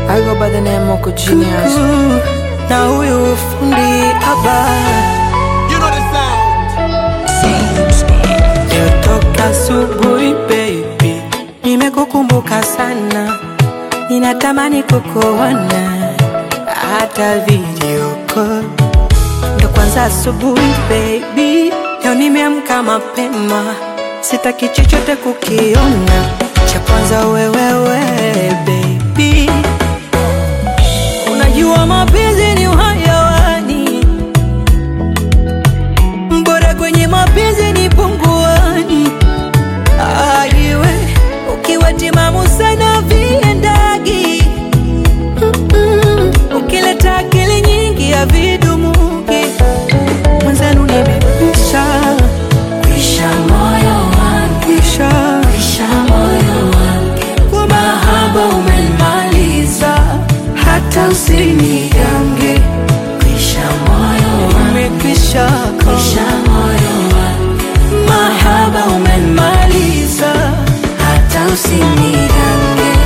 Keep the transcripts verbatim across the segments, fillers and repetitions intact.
I go by the name Moko Genius. Na huyu fundi haba, You know the sound. leo toka asubuhi baby, nimekukumbuka sana, ninatamani kukuona hata video call. Ndo kwanza asubuhi baby, leo nimeamka mapema, sitaki chochote kukiona, cha kwanza wewewe baby. Unajua mapenzi ni uhayawani, mbora kwenye mapenzi ni punguani. Aiwe, ukiwa timamu sana viendagi, mm-mm. Ukileta akili nyingi ya vidumuki, mwenzenu nimekwisha, kwisha moyo wangu, kwisha, kwisha moyo wangu, kwa mahaba umenimaliza, hata usinigange, kwisha moyo wangu, umekwisha, kwisha moyo wangu, mahaba umenimaliza, hata usinigange.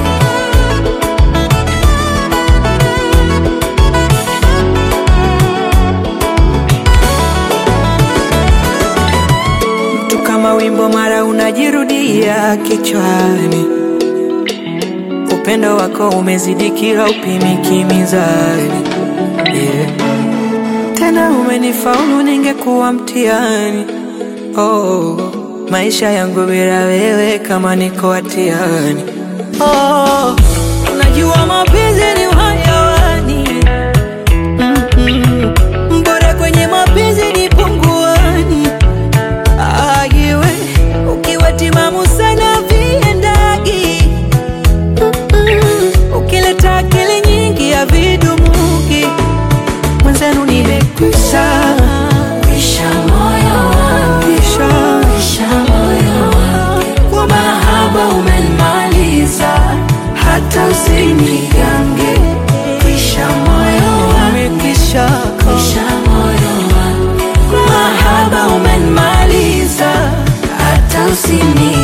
Mtu kama wimbo mara unajirudia kichwani, upendo wako umezidi kila upimiki mizani, yeah. Tena umenifaulu ningekuwa mtihani, oh, maisha yangu bila wewe kama niko hatiani, oh. Unajua mapenzi ni uhayawani, mm-mm. Mbora kwenye mapenzi ni punguani. Aiwe, ukiwa timamu sana viendagi, mm-mm. Ukileta akili nyingi ya vidumuki, mwenzenu nimekwisha, kwisha moyo wangu, kwisha, kwisha moyo wangu, kwa mahaba umenimaliza, hata usinigange, kwisha moyo wangu, umekwisha, kwisha moyo wangu, mahaba umenimaliza, hata usinigange.